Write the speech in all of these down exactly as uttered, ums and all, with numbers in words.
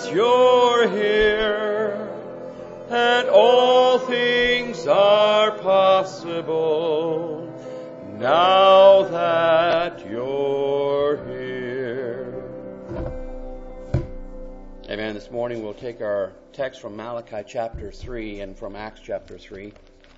that you're here, and all things are possible now that you're here. Amen. This morning we'll take our text from Malachi chapter three and from Acts chapter three.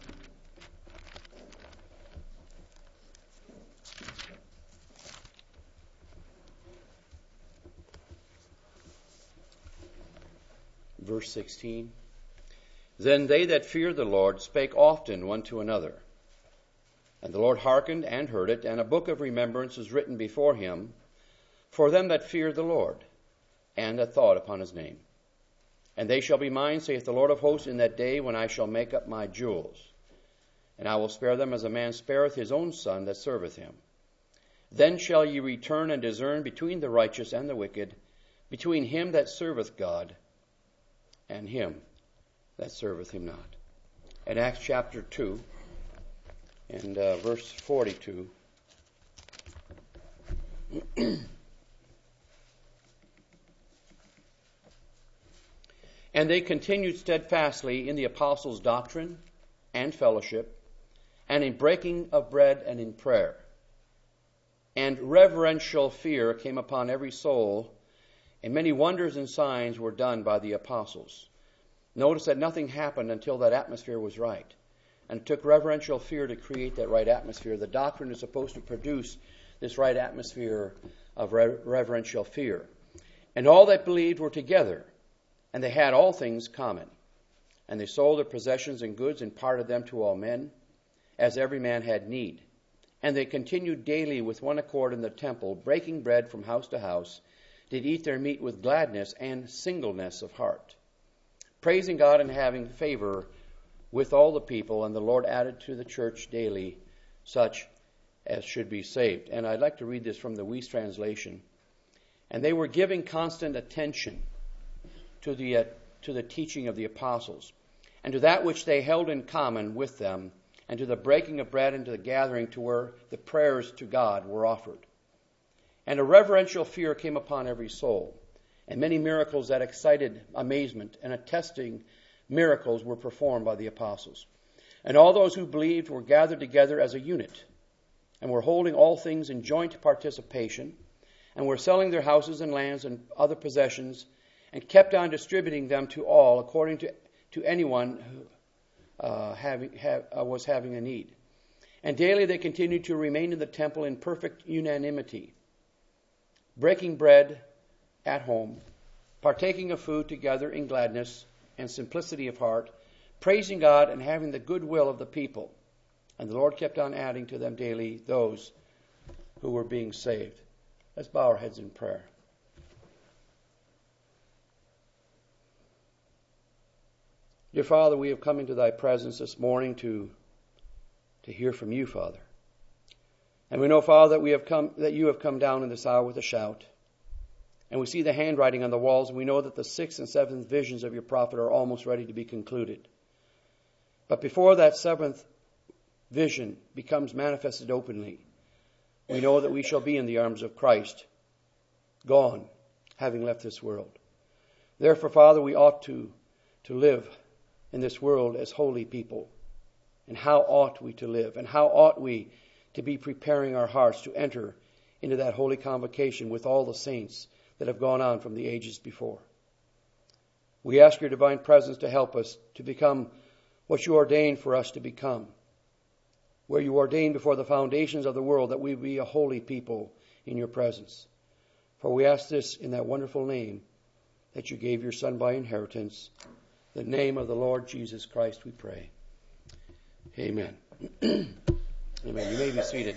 Verse sixteen. Then they that feared the Lord spake often one to another. And the Lord hearkened and heard it, and a book of remembrance was written before him for them that fear the Lord, and that thought upon his name. And they shall be mine, saith the Lord of hosts, in that day when I shall make up my jewels. And I will spare them as a man spareth his own son that serveth him. Then shall ye return and discern between the righteous and the wicked, between him that serveth God and him that serveth him not. In Acts chapter two and uh, verse forty-two. And they continued steadfastly in the apostles' doctrine and fellowship, and in breaking of bread and in prayer. And reverential fear came upon every soul, and many wonders and signs were done by the apostles. Notice that nothing happened until that atmosphere was right. And it took reverential fear to create that right atmosphere. The doctrine is supposed to produce this right atmosphere of re- reverential fear. And all that believed were together, and they had all things common. And they sold their possessions and goods and parted them to all men, as every man had need. And they continued daily with one accord in the temple, breaking bread from house to house, did eat their meat with gladness and singleness of heart, praising God and having favor with all the people. And the Lord added to the church daily such as should be saved. And I'd like to read this from the Weiss translation. And they were giving constant attention to the uh, to the teaching of the apostles, and to that which they held in common with them, and to the breaking of bread and to the gathering to where the prayers to God were offered. And a reverential fear came upon every soul, and many miracles that excited amazement and attesting miracles were performed by the apostles. And all those who believed were gathered together as a unit, and were holding all things in joint participation, and were selling their houses and lands and other possessions, and kept on distributing them to all according to, to anyone who uh, having, have, uh, was having a need. And daily they continued to remain in the temple in perfect unanimity, breaking bread at home, partaking of food together in gladness and simplicity of heart, praising God and having the goodwill of the people. And the Lord kept on adding to them daily those who were being saved. Let's bow our heads in prayer. Dear Father, we have come into thy presence this morning to, to hear from you, Father. And we know, Father, that we have come that you have come down in this hour with a shout. And we see the handwriting on the walls, and we know that the sixth and seventh visions of your prophet are almost ready to be concluded. But before that seventh vision becomes manifested openly, we know that we shall be in the arms of Christ, gone, having left this world. Therefore, Father, we ought to, to live in this world as holy people. And how ought we to live? And how ought we to be preparing our hearts to enter into that holy convocation with all the saints that have gone on from the ages before? We ask your divine presence to help us to become what you ordained for us to become, where you ordained before the foundations of the world that we be a holy people in your presence. For we ask this in that wonderful name that you gave your Son by inheritance, the name of the Lord Jesus Christ, we pray. Amen. Amen. You may be seated.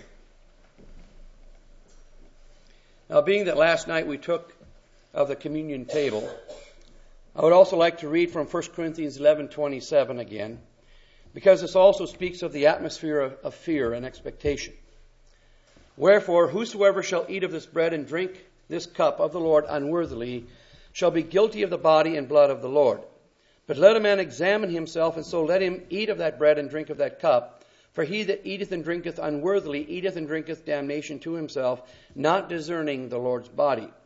Now, being that last night we took of the communion table, I would also like to read from First Corinthians eleven twenty-seven again, because this also speaks of the atmosphere of, of fear and expectation. Wherefore, whosoever shall eat of this bread and drink this cup of the Lord unworthily shall be guilty of the body and blood of the Lord. But let a man examine himself, and so let him eat of that bread and drink of that cup. For he that eateth and drinketh unworthily eateth and drinketh damnation to himself, not discerning the Lord's body.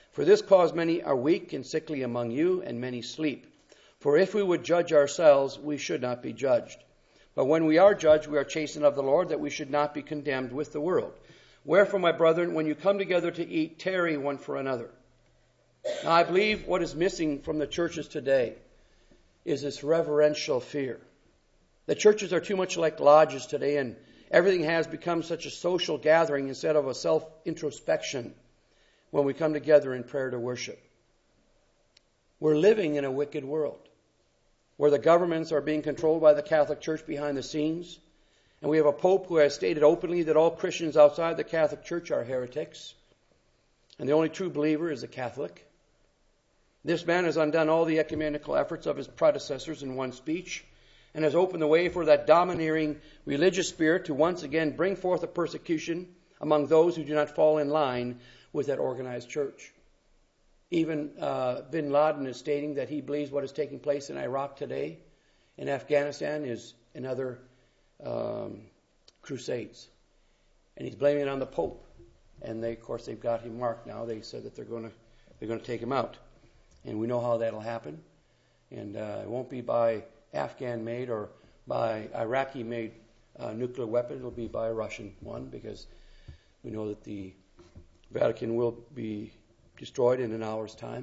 For this cause many are weak and sickly among you, and many sleep. For if we would judge ourselves, we should not be judged. But when we are judged, we are chastened of the Lord, that we should not be condemned with the world. Wherefore, my brethren, when you come together to eat, tarry one for another. Now, I believe what is missing from the churches today is this reverential fear. The churches are too much like lodges today, and everything has become such a social gathering instead of a self-introspection when we come together in prayer to worship. We're living in a wicked world where the governments are being controlled by the Catholic Church behind the scenes. And we have a Pope who has stated openly that all Christians outside the Catholic Church are heretics. And the only true believer is a Catholic. This man has undone all the ecumenical efforts of his predecessors in one speech, and has opened the way for that domineering religious spirit to once again bring forth a persecution among those who do not fall in line with that organized church. Even uh, bin Laden is stating that he believes what is taking place in Iraq today, in Afghanistan, is another um, crusades. And he's blaming it on the Pope. And they, of course, they've got him marked now. They said that they're going to they're going to take him out. And we know how that'll happen. And uh, it won't be by Afghan-made or by Iraqi-made uh, nuclear weapon. It'll be by a Russian one, because we know that the Vatican will be destroyed in an hour's time.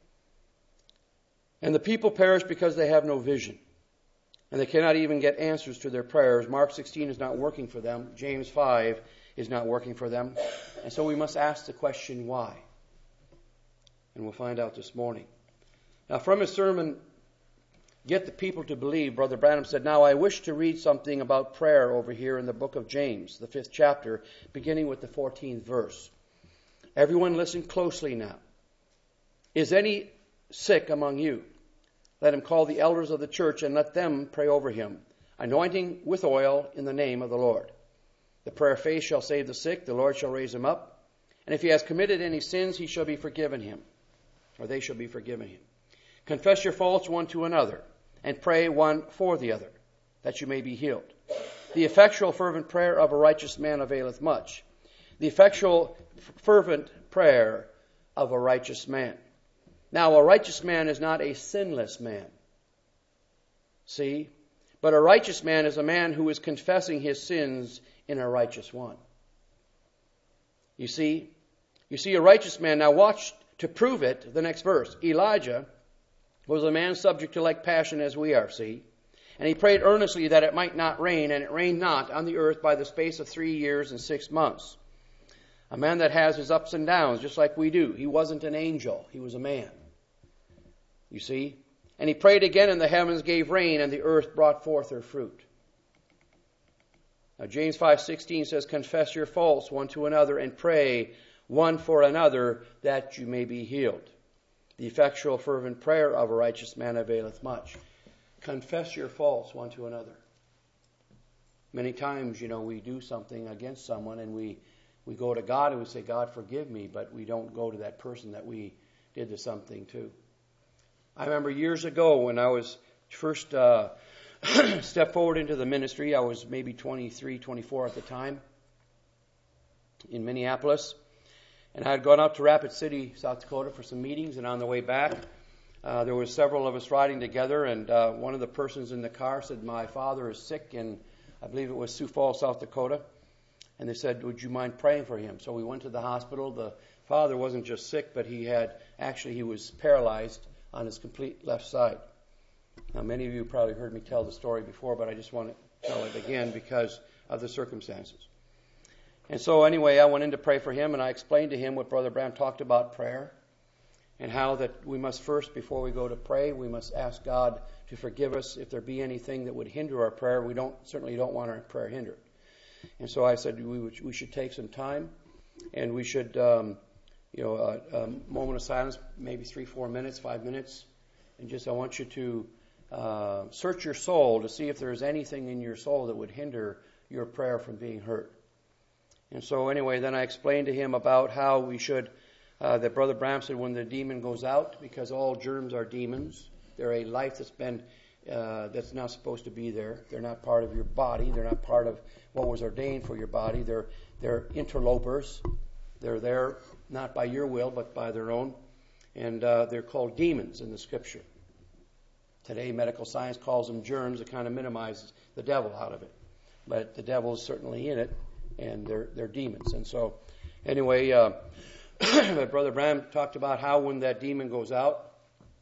And the people perish because they have no vision. And they cannot even get answers to their prayers. Mark sixteen is not working for them. James five is not working for them. And so we must ask the question, why? And we'll find out this morning. Now, from his sermon, Get the People to Believe, Brother Branham said, now I wish to read something about prayer over here in the book of James, the fifth chapter, beginning with the fourteenth verse. Everyone listen closely now. Is any sick among you? Let him call the elders of the church and let them pray over him, anointing with oil in the name of the Lord. The prayer of faith shall save the sick, the Lord shall raise him up. And if he has committed any sins, he shall be forgiven him, or they shall be forgiven him. Confess your faults one to another, and pray one for the other, that you may be healed. The effectual fervent prayer of a righteous man availeth much. The effectual fervent prayer of a righteous man. Now, a righteous man is not a sinless man. See? But a righteous man is a man who is confessing his sins in a righteous one. You see? You see, a righteous man. Now watch to prove it, the next verse. Elijah was a man subject to like passion as we are, see? And he prayed earnestly that it might not rain, and it rained not on the earth by the space of three years and six months. A man that has his ups and downs, just like we do. He wasn't an angel. He was a man. You see? And he prayed again, and the heavens gave rain, and the earth brought forth her fruit. Now, James five sixteen says, confess your faults one to another, and pray one for another, that you may be healed. The effectual fervent prayer of a righteous man availeth much. Confess your faults one to another. Many times, you know, we do something against someone, and we We go to God and we say, God, forgive me, but we don't go to that person that we did the something to. I remember years ago when I was first uh, stepped forward into the ministry, I was maybe twenty-three, twenty-four at the time, in Minneapolis. And I had gone out to Rapid City, South Dakota for some meetings, and on the way back, uh, there were several of us riding together, and uh, one of the persons in the car said, my father is sick, and I believe it was Sioux Falls, South Dakota. And they said, would you mind praying for him? So we went to the hospital. The father wasn't just sick, but he had, actually he was paralyzed on his complete left side. Now, many of you probably heard me tell the story before, but I just want to tell it again because of the circumstances. And so anyway, I went in to pray for him, and I explained to him what Brother Branham talked about prayer, and how that we must first, before we go to pray, we must ask God to forgive us if there be anything that would hinder our prayer. We don't certainly don't want our prayer hindered. And so I said we would, we should take some time, and we should, um, you know, a, a moment of silence, maybe three, four minutes, five minutes, and just I want you to uh, search your soul to see if there's anything in your soul that would hinder your prayer from being heard. And so anyway, then I explained to him about how we should, uh, that Brother Branham said when the demon goes out, because all germs are demons, they're a life that's been Uh, that's not supposed to be there. They're not part of your body. They're not part of what was ordained for your body. They're they're interlopers. They're there not by your will, but by their own. And uh, they're called demons in the Scripture. Today, medical science calls them germs. It kind of minimizes the devil out of it. But the devil is certainly in it, and they're they're demons. And so, anyway, uh, Brother Branham talked about how when that demon goes out,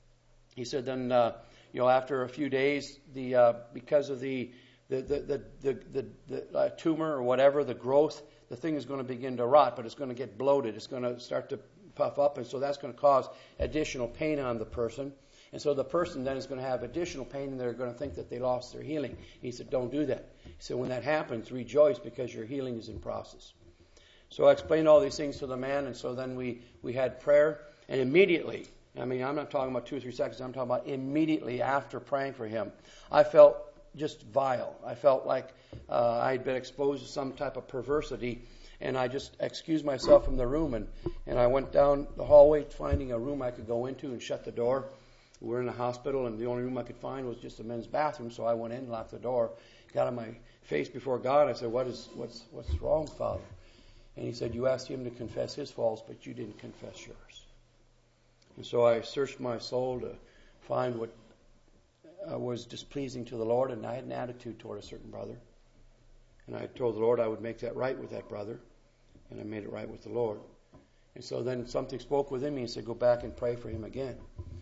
he said then, uh, you know, after a few days, the uh, because of the the the the, the, the, the uh, tumor or whatever, the growth, the thing is going to begin to rot, but it's going to get bloated. It's going to start to puff up, and so that's going to cause additional pain on the person. And so the person then is going to have additional pain, and they're going to think that they lost their healing. He said, don't do that. He said, when that happens, rejoice because your healing is in process. So I explained all these things to the man, and so then we, we had prayer, and immediately, I mean, I'm not talking about two or three seconds, I'm talking about immediately after praying for him, I felt just vile. I felt like uh, I had been exposed to some type of perversity, and I just excused myself from the room, and, and I went down the hallway finding a room I could go into and shut the door. We were in a hospital, and the only room I could find was just a men's bathroom, so I went in, locked the door, got on my face before God. I said, what is, what's, what's wrong, Father? And he said, you asked him to confess his faults, but you didn't confess yours. And so I searched my soul to find what uh, was displeasing to the Lord, and I had an attitude toward a certain brother. And I told the Lord I would make that right with that brother, and I made it right with the Lord. And so then something spoke within me and said, go back and pray for him again.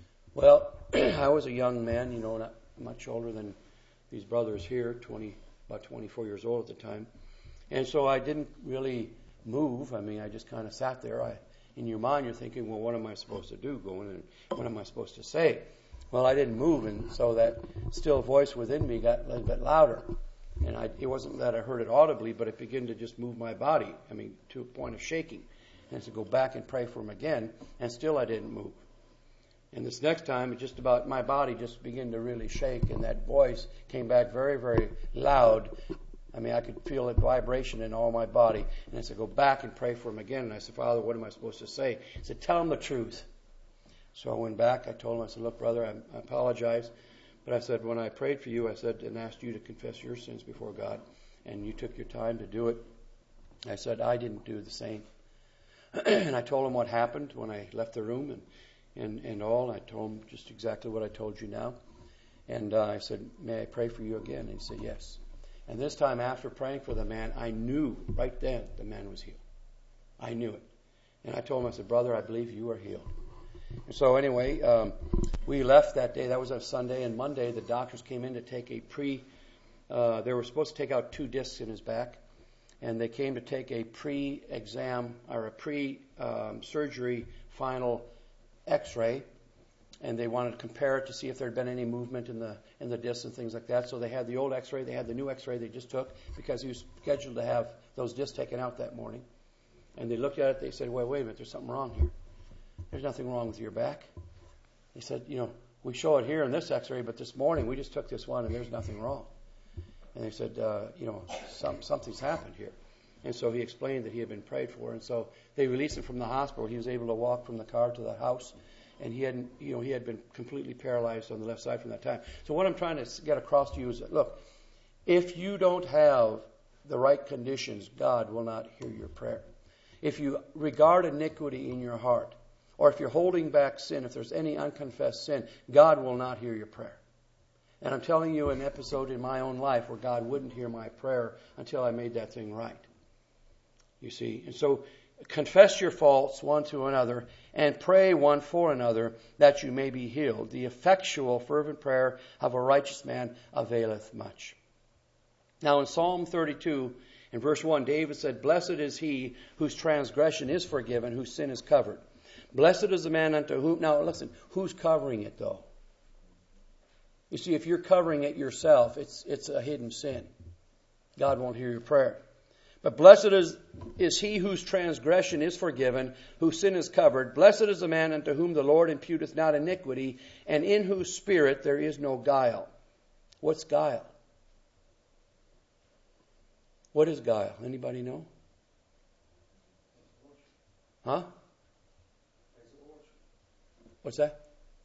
Well, I was a young man, you know, not much older than these brothers here, twenty, about twenty-four years old at the time. And so I didn't really move. I mean, I just kind of sat there. I, in your mind, you're thinking, well, what am I supposed to do? Go in and what am I supposed to say? Well, I didn't move, and so that still voice within me got a little bit louder. And I, it wasn't that I heard it audibly, but it began to just move my body, I mean, to a point of shaking. And to go back and pray for him again, and still I didn't move. And this next time, it just about my body just began to really shake, and that voice came back very, very loud. I mean, I could feel it vibration in all my body. And I said, go back and pray for him again. And I said, Father, what am I supposed to say? He said, tell him the truth. So I went back. I told him, I said, look, brother, I, I apologize. But I said, when I prayed for you, I said, and asked you to confess your sins before God, and you took your time to do it. I said, I didn't do the same. And I told him what happened when I left the room, and And, and all. I told him just exactly what I told you now. And uh, I said, may I pray for you again? And he said, yes. And this time after praying for the man, I knew right then the man was healed. I knew it. And I told him, I said, brother, I believe you are healed. And so anyway, um, we left that day. That was a Sunday. And Monday, the doctors came in to take a pre, uh, they were supposed to take out two discs in his back. And they came to take a pre-exam or a pre-surgery um, final X-ray, and they wanted to compare it to see if there had been any movement in the in the discs and things like that. So they had the old X-ray, they had the new X-ray they just took because he was scheduled to have those discs taken out that morning. And they looked at it, they said, wait, wait a minute, there's something wrong here. There's nothing wrong with your back. They said, you know, we show it here in this X-ray, but this morning we just took this one and there's nothing wrong. And they said, uh, you know, some, something's happened here. And so he explained that he had been prayed for, and so they released him from the hospital. He was able to walk from the car to the house, and he hadn't, you know, he had been completely paralyzed on the left side from that time. So what I'm trying to get across to you is that, look, if you don't have the right conditions, God will not hear your prayer. If you regard iniquity in your heart, or if you're holding back sin, if there's any unconfessed sin, God will not hear your prayer. And I'm telling you an episode in my own life where God wouldn't hear my prayer until I made that thing right. You see, and so confess your faults one to another and pray one for another that you may be healed. The effectual, fervent prayer of a righteous man availeth much. Now in Psalm thirty-two, in verse one, David said, blessed is he whose transgression is forgiven, whose sin is covered. Blessed is the man unto whom... Now listen, who's covering it though? You see, if you're covering it yourself, it's it's a hidden sin. God won't hear your prayer. But blessed is, is he whose transgression is forgiven, whose sin is covered. Blessed is the man unto whom the Lord imputeth not iniquity, and in whose spirit there is no guile. What's guile? What is guile? Anybody know? Huh? What's that?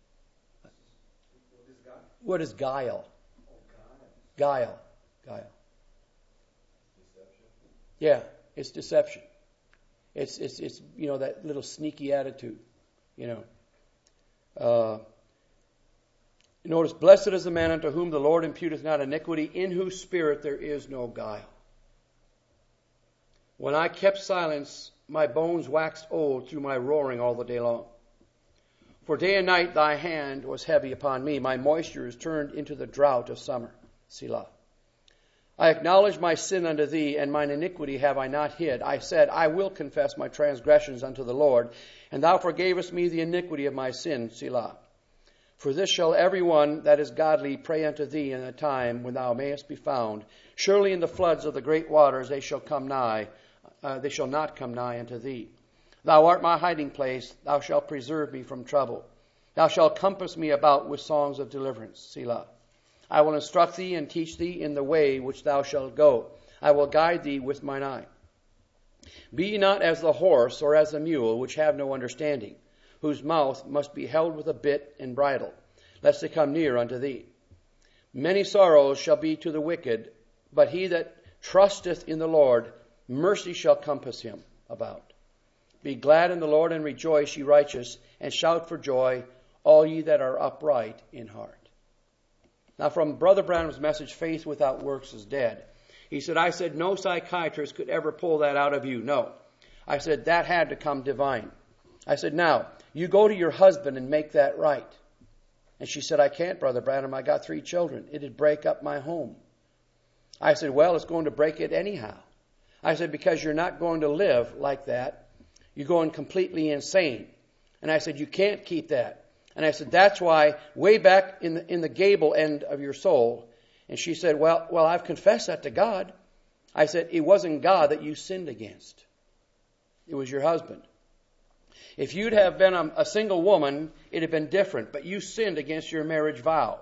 What is guile? Guile. Guile. Yeah, it's deception. It's, it's, it's you know, that little sneaky attitude, you know. Uh, notice, blessed is the man unto whom the Lord imputeth not iniquity, in whose spirit there is no guile. When I kept silence, my bones waxed old through my roaring all the day long. For day and night thy hand was heavy upon me. My moisture is turned into the drought of summer. Selah. I acknowledge my sin unto thee, and mine iniquity have I not hid. I said, I will confess my transgressions unto the Lord, and thou forgavest me the iniquity of my sin. Selah. For this shall every one that is godly pray unto thee in a time when thou mayest be found. Surely in the floods of the great waters they shall come nigh, uh, they shall not come nigh unto thee. Thou art my hiding place, thou shalt preserve me from trouble. Thou shalt compass me about with songs of deliverance. Selah. I will instruct thee and teach thee in the way which thou shalt go. I will guide thee with mine eye. Be ye not as the horse or as the mule, which have no understanding, whose mouth must be held with a bit and bridle, lest they come near unto thee. Many sorrows shall be to the wicked, but he that trusteth in the Lord, mercy shall compass him about. Be glad in the Lord and rejoice, ye righteous, and shout for joy, all ye that are upright in heart. Now, from Brother Branham's message, Faith Without Works is Dead. He said, I said, no psychiatrist could ever pull that out of you. No. I said, that had to come divine. I said, now, you go to your husband and make that right. And she said, I can't, Brother Branham. I got three children. It'd break up my home. I said, well, it's going to break it anyhow. I said, because you're not going to live like that. You're going completely insane. And I said, you can't keep that. And I said, that's why way back in the, in the gable end of your soul. And she said, well, well, I've confessed that to God. I said, it wasn't God that you sinned against. It was your husband. If you'd have been a, a single woman, it'd have been different. But you sinned against your marriage vow.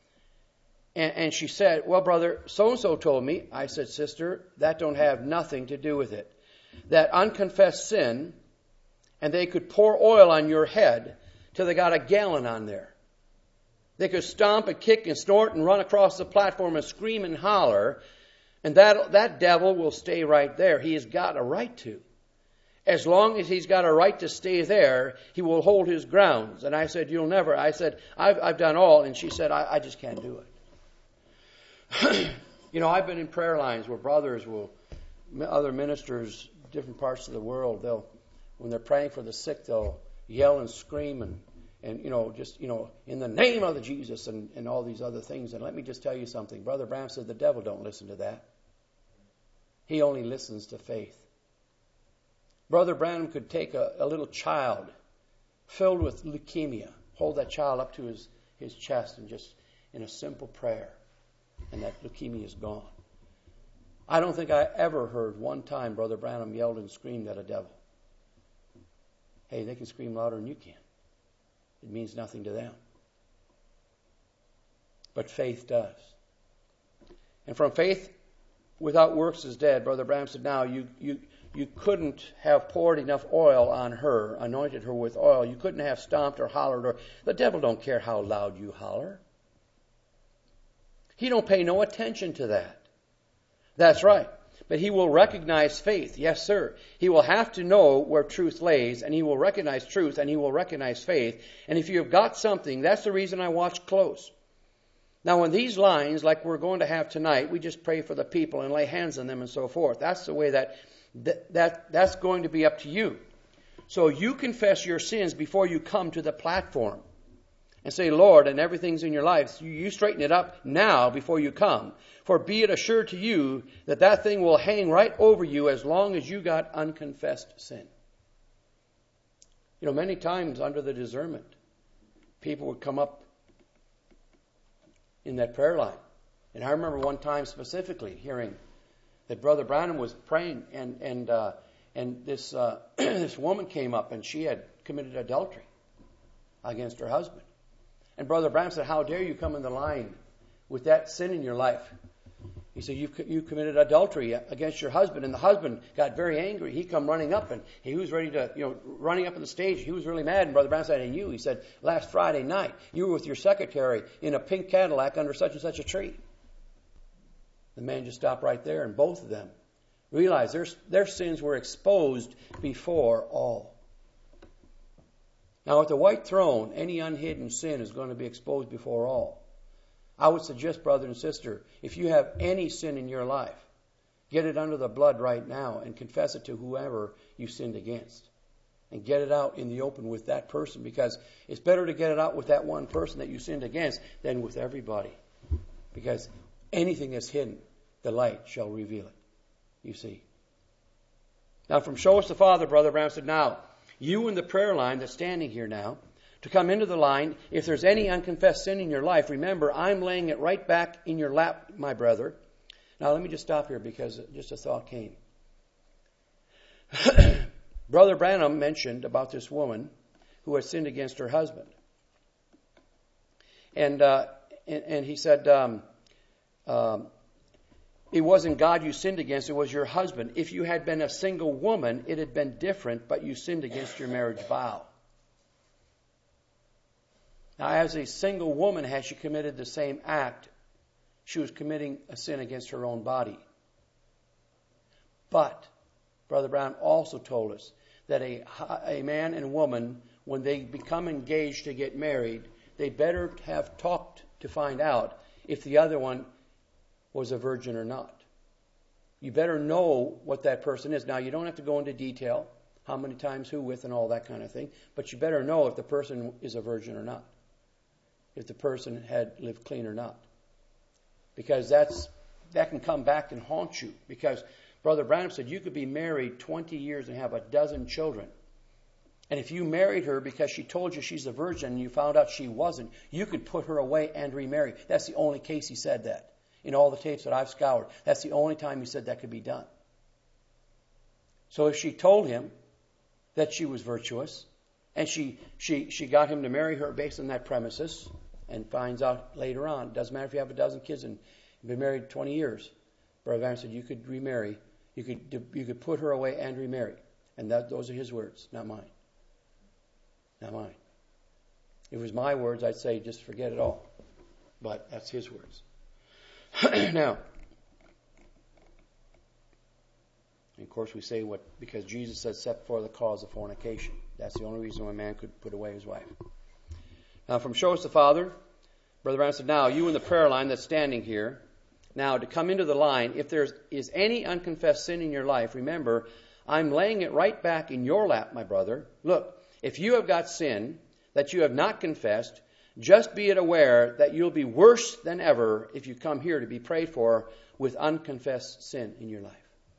And, and she said, well, brother, so-and-so told me. I said, sister, that don't have nothing to do with it. That unconfessed sin, and they could pour oil on your head till they got a gallon on there. They could stomp and kick and snort and run across the platform and scream and holler, and that that devil will stay right there. He has got a right to. As long as he's got a right to stay there, he will hold his grounds. And I said, you'll never. I said, I've, I've done all. And she said, I, I just can't do it. You know, I've been in prayer lines where brothers will, other ministers, different parts of the world, they'll, when they're praying for the sick, they'll yell and scream and, and you know, just, you know, in the name of the Jesus and, and all these other things. And let me just tell you something. Brother Branham said the devil don't listen to that. He only listens to faith. Brother Branham could take a, a little child filled with leukemia, hold that child up to his, his chest and just in a simple prayer, and that leukemia is gone. I don't think I ever heard one time Brother Branham yelled and screamed at a devil. Hey, they can scream louder than you can. It means nothing to them. But faith does. And from faith without works is dead. Brother Branham said, now you, you, you couldn't have poured enough oil on her, anointed her with oil. You couldn't have stomped or hollered. Or the devil don't care how loud you holler. He don't pay no attention to that. That's right. But he will recognize faith. Yes, sir. He will have to know where truth lays, and he will recognize truth, and he will recognize faith. And if you have got something, that's the reason I watch close. Now, in these lines, like we're going to have tonight, we just pray for the people and lay hands on them and so forth. That's the way that, that, that that's going to be up to you. So you confess your sins before you come to the platform. And say, Lord, and everything's in your life. You, you straighten it up now before you come. For be it assured to you that that thing will hang right over you as long as you got unconfessed sin. You know, many times under the discernment, people would come up in that prayer line. And I remember one time specifically hearing that Brother Branham was praying, and and uh, and this uh, this woman came up, and she had committed adultery against her husband. And Brother Branham said, how dare you come in the line with that sin in your life? He said, you you committed adultery against your husband. And the husband got very angry. He come running up, and he was ready to, you know, running up on the stage. He was really mad. And Brother Branham said, and you, he said, last Friday night, you were with your secretary in a pink Cadillac under such and such a tree. The man just stopped right there, and both of them Realize their, their sins were exposed before all. Now, at the white throne, any unhidden sin is going to be exposed before all. I would suggest, brother and sister, if you have any sin in your life, get it under the blood right now and confess it to whoever you sinned against. And get it out in the open with that person, because it's better to get it out with that one person that you sinned against than with everybody. Because anything that's hidden, the light shall reveal it. You see. Now, from Show Us the Father, Brother Branham said, now, you in the prayer line that's standing here now, to come into the line, if there's any unconfessed sin in your life, remember, I'm laying it right back in your lap, my brother. Now, let me just stop here because just a thought came. Brother Branham mentioned about this woman who had sinned against her husband. And uh, and, and he said, um, um, it wasn't God you sinned against, it was your husband. If you had been a single woman, it had been different, but you sinned against your marriage vow. Now, as a single woman, had she committed the same act, she was committing a sin against her own body. But Brother Brown also told us that a, a man and woman, when they become engaged to get married, they better have talked to find out if the other one was a virgin or not. You better know what that person is. Now, you don't have to go into detail, how many times, who with, and all that kind of thing, but you better know if the person is a virgin or not, if the person had lived clean or not. Because that's that can come back and haunt you. Because Brother Branham said you could be married twenty years and have a dozen children. And if you married her because she told you she's a virgin and you found out she wasn't, you could put her away and remarry. That's the only case he said that. In all the tapes that I've scoured, that's the only time he said that could be done. So if she told him that she was virtuous, and she, she, she got him to marry her based on that premises, and finds out later on, doesn't matter if you have a dozen kids and been married twenty years, Brother Van said you could remarry, you could you could put her away and remarry. And that those are his words, not mine. Not mine. If it was my words, I'd say just forget it all. But that's his words. Now, of course we say what, because Jesus said set for the cause of fornication. That's the only reason why a man could put away his wife. Now, from Show Us the Father, Brother Brown said, now, you in the prayer line that's standing here, now, to come into the line, if there is any unconfessed sin in your life, remember, I'm laying it right back in your lap, my brother. Look, if you have got sin that you have not confessed, just be it aware that you'll be worse than ever if you come here to be prayed for with unconfessed sin in your life.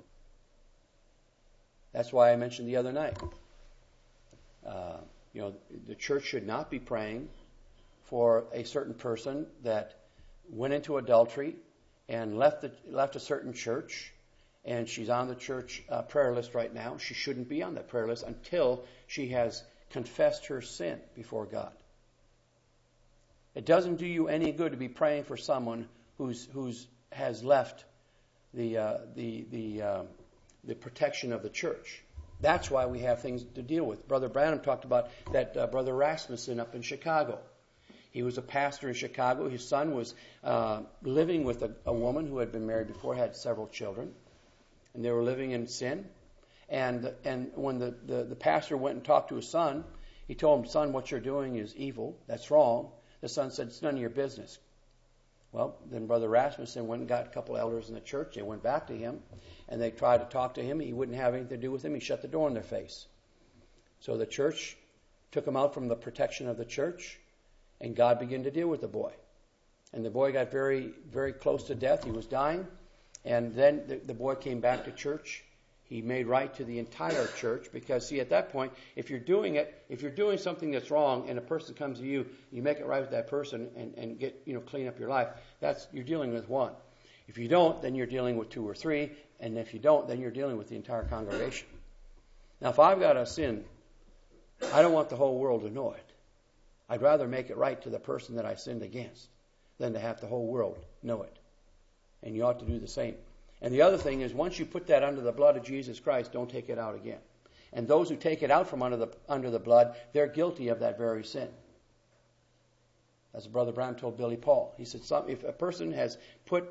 That's why I mentioned the other night. Uh, you know, the church should not be praying for a certain person that went into adultery and left the, left a certain church, and she's on the church uh, prayer list right now. She shouldn't be on that prayer list until she has confessed her sin before God. It doesn't do you any good to be praying for someone who's who's has left the uh, the the uh, the protection of the church. That's why we have things to deal with. Brother Branham talked about that uh, Brother Rasmussen up in Chicago. He was a pastor in Chicago. His son was uh, living with a, a woman who had been married before, had several children, and they were living in sin. And and when the, the, the pastor went and talked to his son, he told him, son, what you're doing is evil. That's wrong. The son said, it's none of your business. Well, then Brother Rasmussen went and got a couple elders in the church. They went back to him, and they tried to talk to him. He wouldn't have anything to do with them. He shut the door in their face. So the church took him out from the protection of the church, and God began to deal with the boy. And the boy got very, very close to death. He was dying. And then the, the boy came back to church. He made right to the entire church because, see, at that point, if you're doing it, if you're doing something that's wrong and a person comes to you, you make it right with that person and, and get, you know, clean up your life, that's, you're dealing with one. If you don't, then you're dealing with two or three. And if you don't, then you're dealing with the entire congregation. Now, if I've got a sin, I don't want the whole world to know it. I'd rather make it right to the person that I sinned against than to have the whole world know it. And you ought to do the same. And the other thing is, once you put that under the blood of Jesus Christ, don't take it out again. And those who take it out from under the under the blood, they're guilty of that very sin. As Brother Brown told Billy Paul. He said, some, if a person has put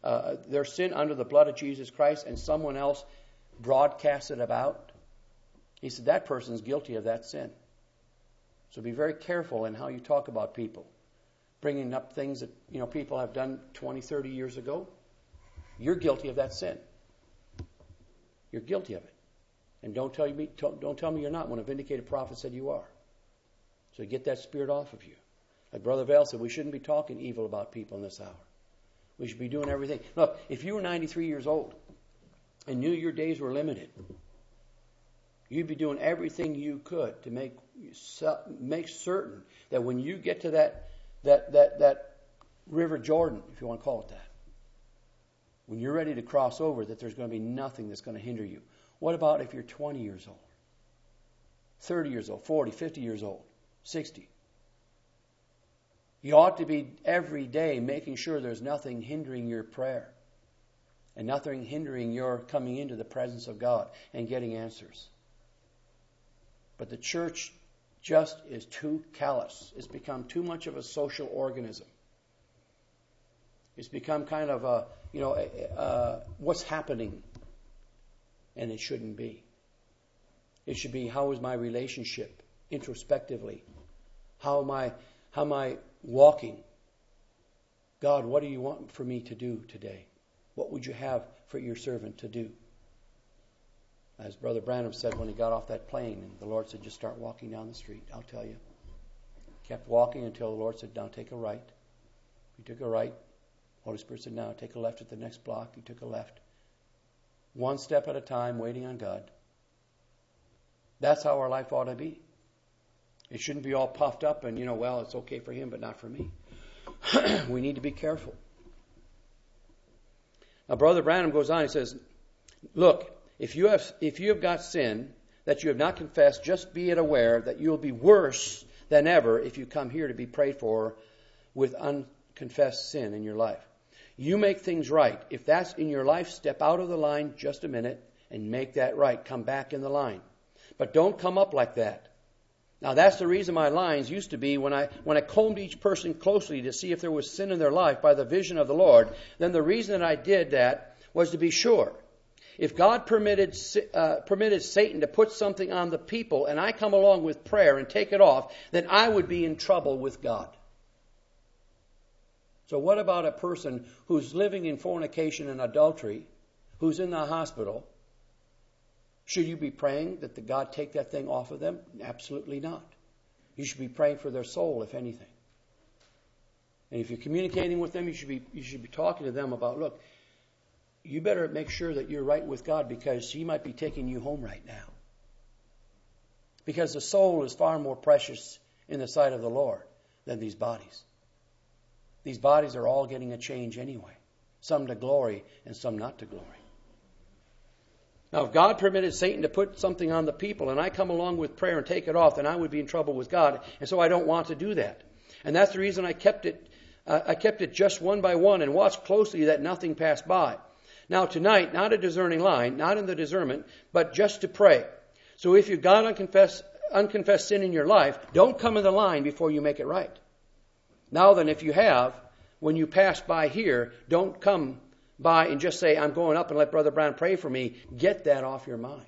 uh, their sin under the blood of Jesus Christ and someone else broadcasts it about, he said that person's guilty of that sin. So be very careful in how you talk about people. Bringing up things that, you know, people have done twenty, thirty years ago. You're guilty of that sin. You're guilty of it. And don't tell me, don't tell me you're not when a vindicated prophet said you are. So get that spirit off of you. Like Brother Vale said, we shouldn't be talking evil about people in this hour. We should be doing everything. Look, if you were ninety-three years old and knew your days were limited, you'd be doing everything you could to make make certain that when you get to that that that that River Jordan, if you want to call it that, when you're ready to cross over, that there's going to be nothing that's going to hinder you. What about if you're twenty years old, thirty years old, forty, fifty years old, sixty? You ought to be every day making sure there's nothing hindering your prayer and nothing hindering your coming into the presence of God and getting answers. But the church just is too callous. It's become too much of a social organism. It's become kind of a, you know, uh, what's happening, and it shouldn't be. It should be, how is my relationship introspectively? How am I, how am I walking? God, what do you want for me to do today? What would you have for your servant to do? As Brother Branham said when he got off that plane, and the Lord said, just start walking down the street. I'll tell you. Kept walking until the Lord said, now take a right. He took a right. Holy Spirit said, now take a left at the next block. He took a left. One step at a time, waiting on God. That's how our life ought to be. It shouldn't be all puffed up and, you know, well, it's okay for him, but not for me. We need to be careful. Now, Brother Branham goes on, he says, look, if you have if you have got sin that you have not confessed, just be it aware that you'll be worse than ever if you come here to be prayed for with unconfessed sin in your life. You make things right. If that's in your life, step out of the line just a minute and make that right. Come back in the line. But don't come up like that. Now, that's the reason my lines used to be when I when I combed each person closely to see if there was sin in their life by the vision of the Lord. Then the reason that I did that was to be sure. If God permitted uh, permitted Satan to put something on the people and I come along with prayer and take it off, then I would be in trouble with God. So what about a person who's living in fornication and adultery, who's in the hospital? Should you be praying that the God take that thing off of them? Absolutely not. You should be praying for their soul, if anything. And if you're communicating with them, you should be you should be talking to them about, look, you better make sure that you're right with God because He might be taking you home right now. Because the soul is far more precious in the sight of the Lord than these bodies. These bodies are all getting a change anyway. Some to glory and some not to glory. Now, if God permitted Satan to put something on the people and I come along with prayer and take it off, then I would be in trouble with God. And so I don't want to do that. And that's the reason I kept it, uh, I kept it just one by one and watched closely that nothing passed by. Now, tonight, not a discerning line, not in the discernment, but just to pray. So if you've got unconfessed, unconfessed sin in your life, don't come in the line before you make it right. Now then, if you have, when you pass by here, don't come by and just say, I'm going up and let Brother Brown pray for me. Get that off your mind.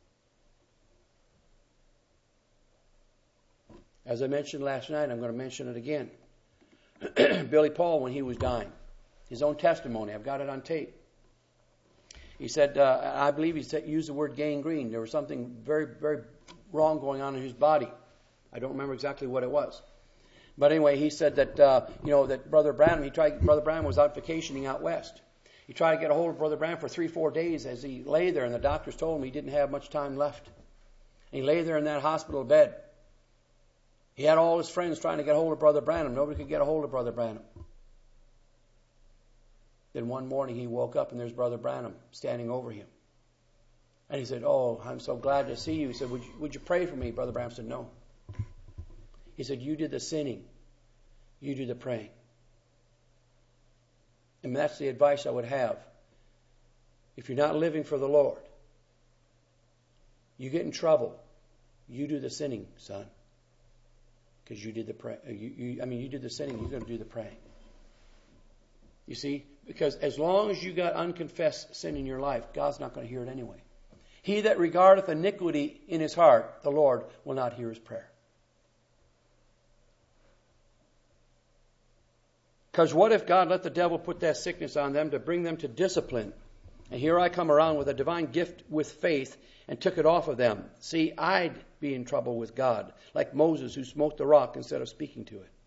As I mentioned last night, I'm going to mention it again. Billy Paul, when he was dying, his own testimony, I've got it on tape. He said, uh, I believe he said, used the word gangrene. There was something very, very wrong going on in his body. I don't remember exactly what it was. But anyway, he said that, uh, you know, that Brother Branham, he tried, Brother Branham was out vacationing out west. He tried to get a hold of Brother Branham for three, four days as he lay there, and the doctors told him he didn't have much time left. And he lay there in that hospital bed. He had all his friends trying to get a hold of Brother Branham. Nobody could get a hold of Brother Branham. Then one morning he woke up and there's Brother Branham standing over him. And he said, oh, I'm so glad to see you. He said, would you, would you pray for me? Brother Branham said, no. He said, you did the sinning. You do the praying. And that's the advice I would have. If you're not living for the Lord, you get in trouble. You do the sinning, son. Because you did the pray. You, you, I mean, you did the sinning. You're going to do the praying. You see, Because as long as you got unconfessed sin in your life, God's not going to hear it anyway. He that regardeth iniquity in his heart, the Lord will not hear his prayer. Because what if God let the devil put that sickness on them to bring them to discipline? And here I come around with a divine gift with faith and took it off of them. See, I'd be in trouble with God, like Moses who smote the rock instead of speaking to it.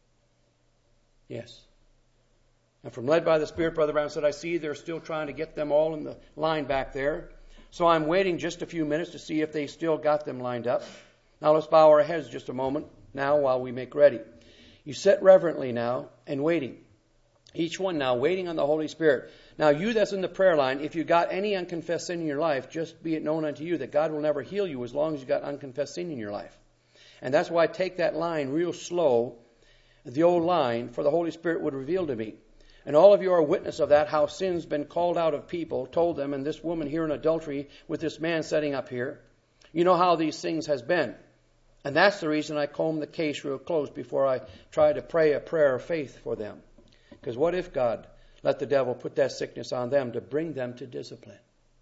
Yes. And from led by the Spirit, Brother Brown said, I see they're still trying to get them all in the line back there. So I'm waiting just a few minutes to see if they still got them lined up. Now let's bow our heads just a moment now while we make ready. You sit reverently now and waiting. Each one now waiting on the Holy Spirit. Now you that's in the prayer line, if you got any unconfessed sin in your life, just be it known unto you that God will never heal you as long as you got unconfessed sin in your life. And that's why I take that line real slow, the old line, for the Holy Spirit would reveal to me. And all of you are witness of that, how sin's been called out of people, told them, and this woman here in adultery with this man sitting up here. You know how these things has been. And that's the reason I comb the case real close before I try to pray a prayer of faith for them. Because what if God let the devil put that sickness on them to bring them to discipline?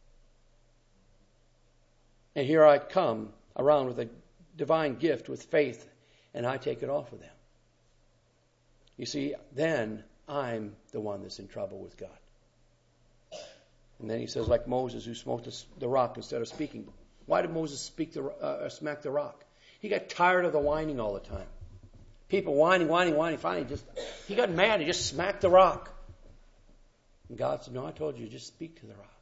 And here I come around with a divine gift with faith, and I take it off of them. You see, then I'm the one that's in trouble with God. And then he says, like Moses who smote the rock instead of speaking. Why did Moses speak the, uh, smack the rock? He got tired of the whining all the time. People whining, whining, whining. Finally, just he got mad. He just smacked the rock. And God said, no, I told you, just speak to the rock.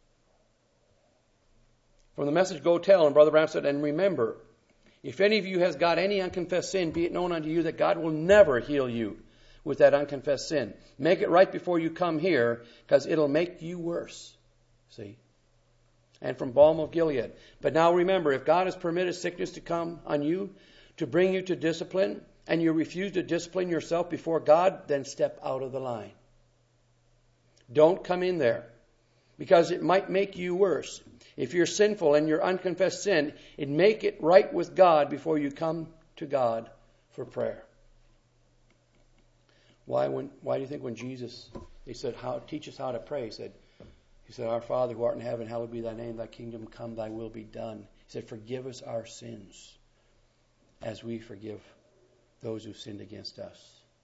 From the message, go tell. And Brother Branham said, and remember, if any of you has got any unconfessed sin, be it known unto you that God will never heal you with that unconfessed sin. Make it right before you come here, because it'll make you worse. See? And from Balm of Gilead. But now remember, if God has permitted sickness to come on you, to bring you to discipline, and you refuse to discipline yourself before God, then step out of the line. Don't come in there, because it might make you worse. If you're sinful and you're unconfessed sin, it make it right with God before you come to God for prayer. Why when why do you think when Jesus, he said, how teach us how to pray? He said, he said, Our Father who art in heaven, hallowed be thy name, thy kingdom come, thy will be done. He said, forgive us our sins as we forgive those who sinned against us.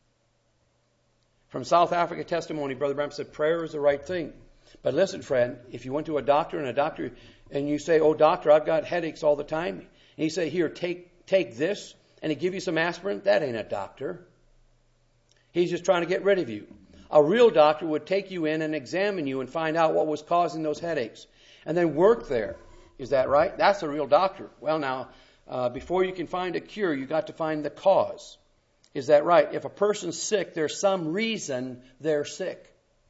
From South Africa testimony, Brother Branham said, prayer is the right thing. But listen, friend, if you went to a doctor and a doctor, and you say, oh, doctor, I've got headaches all the time. And he say, here, take take this, and he give you some aspirin, that ain't a doctor. He's just trying to get rid of you. A real doctor would take you in and examine you and find out what was causing those headaches. And then work there. Is that right? That's a real doctor. Well, now, uh, before you can find a cure, you got to find the cause. Is that right? If a person's sick, there's some reason they're sick.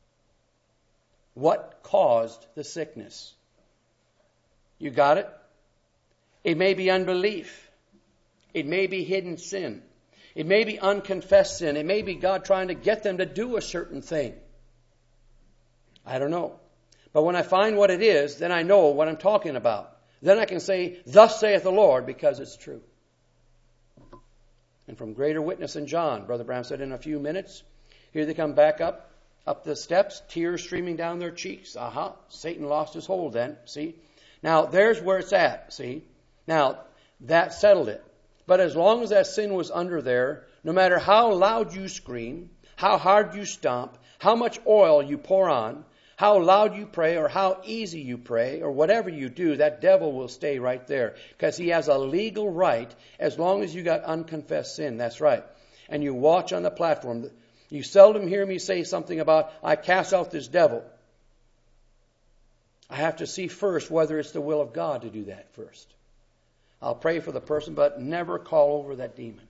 What caused the sickness? You got it? It may be unbelief. It may be hidden sin. It may be unconfessed sin. It may be God trying to get them to do a certain thing. I don't know. But when I find what it is, then I know what I'm talking about. Then I can say, thus saith the Lord, because it's true. And from greater witness than John, Brother Branham said, in a few minutes, here they come back up, up the steps, tears streaming down their cheeks. Aha, Satan lost his hold then, see? Now, there's where it's at, see? Now, that settled it. But as long as that sin was under there, no matter how loud you scream, how hard you stomp, how much oil you pour on, how loud you pray, or how easy you pray, or whatever you do, that devil will stay right there. Because he has a legal right as long as you got unconfessed sin. That's right. And you watch on the platform. You seldom hear me say something about, I cast out this devil. I have to see first whether it's the will of God to do that first. I'll pray for the person, but never call over that demon.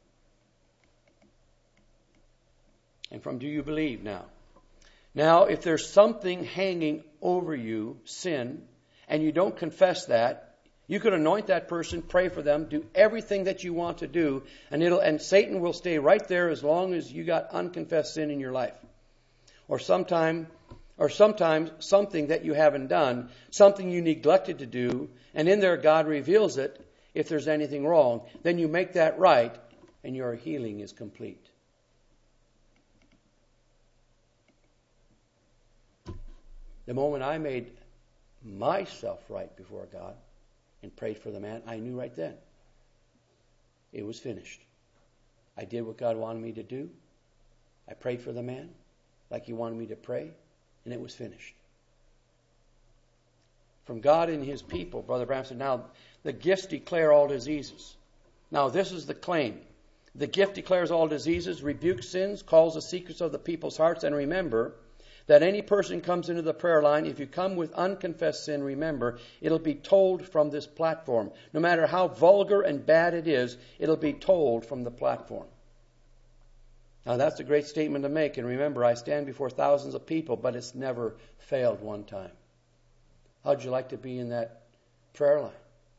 And from do you believe now? Now, if there's something hanging over you, sin, and you don't confess that, you could anoint that person, pray for them, do everything that you want to do, and it'll and Satan will stay right there as long as you got unconfessed sin in your life. Or sometime, or sometimes something that you haven't done, something you neglected to do, and in there God reveals it. If there's anything wrong, then you make that right, and your healing is complete. The moment I made myself right before God and prayed for the man, I knew right then it was finished. I did what God wanted me to do. I prayed for the man like He wanted me to pray, and it was finished. From God and His people, Brother Branham said, now the gifts declare all diseases. Now this is the claim. The gift declares all diseases, rebukes sins, calls the secrets of the people's hearts, and remember that any person comes into the prayer line, if you come with unconfessed sin, remember, it'll be told from this platform. No matter how vulgar and bad it is, it'll be told from the platform. Now that's a great statement to make, and remember, I stand before thousands of people, but it's never failed one time. How'd you like to be in that prayer line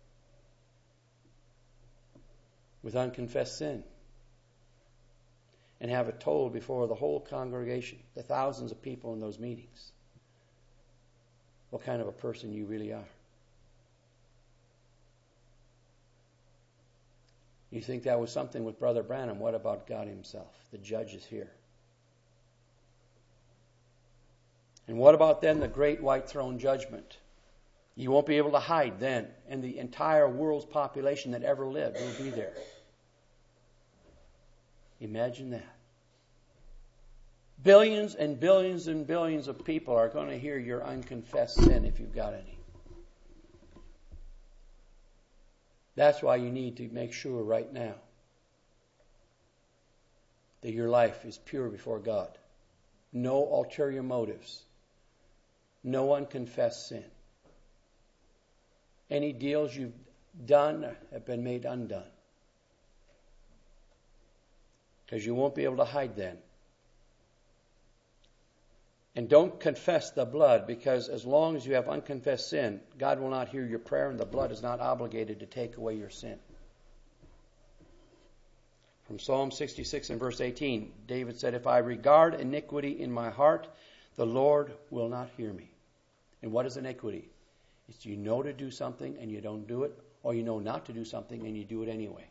with unconfessed sin and have it told before the whole congregation, the thousands of people in those meetings, what kind of a person you really are? You think that was something with Brother Branham? What about God Himself? The judge is here. And what about then the great white throne judgment? You won't be able to hide then, and the entire world's population that ever lived will be there. Imagine that. Billions and billions and billions of people are going to hear your unconfessed sin if you've got any. That's why you need to make sure right now that your life is pure before God. No ulterior motives. No unconfessed sin. Any deals you've done have been made undone. Because you won't be able to hide then. And don't confess the blood, because as long as you have unconfessed sin, God will not hear your prayer, and the blood is not obligated to take away your sin. From Psalm sixty-six and verse eighteen, David said, if I regard iniquity in my heart, the Lord will not hear me. And what is iniquity? It's you know to do something and you don't do it, or you know not to do something and you do it anyway.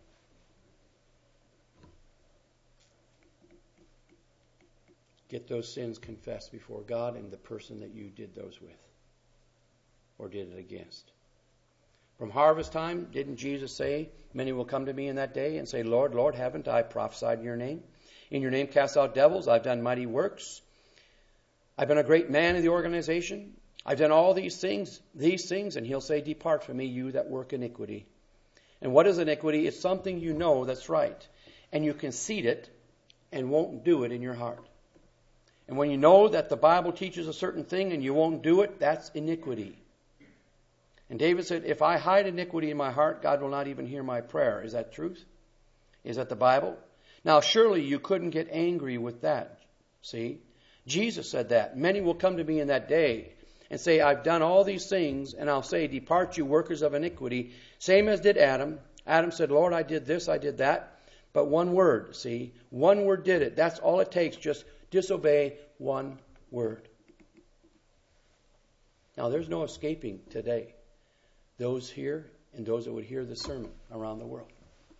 Get those sins confessed before God and the person that you did those with or did it against. From harvest time, didn't Jesus say, many will come to me in that day and say, Lord, Lord, haven't I prophesied in your name? In your name cast out devils. I've done mighty works. I've been a great man in the organization. I've done all these things, these things, and He'll say, depart from me, you that work iniquity. And what is iniquity? It's something you know that's right, and you concede it and won't do it in your heart. And when you know that the Bible teaches a certain thing and you won't do it, that's iniquity. And David said, if I hide iniquity in my heart, God will not even hear my prayer. Is that truth? Is that the Bible? Now, surely you couldn't get angry with that. See? Jesus said that. Many will come to me in that day and say, I've done all these things, and I'll say, depart you workers of iniquity, same as did Adam. Adam said, Lord, I did this, I did that. But one word, see? One word did it. That's all it takes. Just disobey one word. Now, there's no escaping today. Those here and those that would hear the sermon around the world.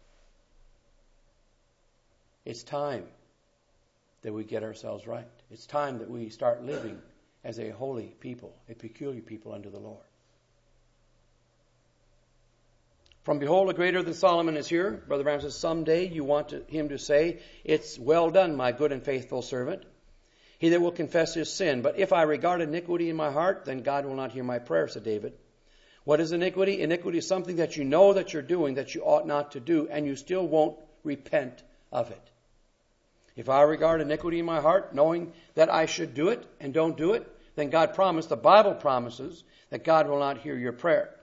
It's time that we get ourselves right. It's time that we start living as a holy people, a peculiar people unto the Lord. From behold, a greater than Solomon is here. Brother Branham says, someday you want to, him to say, it's well done, my good and faithful servant. He that will confess his sin. But if I regard iniquity in my heart, then God will not hear my prayer, said David. What is iniquity? Iniquity is something that you know that you're doing, that you ought not to do, and you still won't repent of it. If I regard iniquity in my heart, knowing that I should do it and don't do it, then God promised, the Bible promises, that God will not hear your prayer.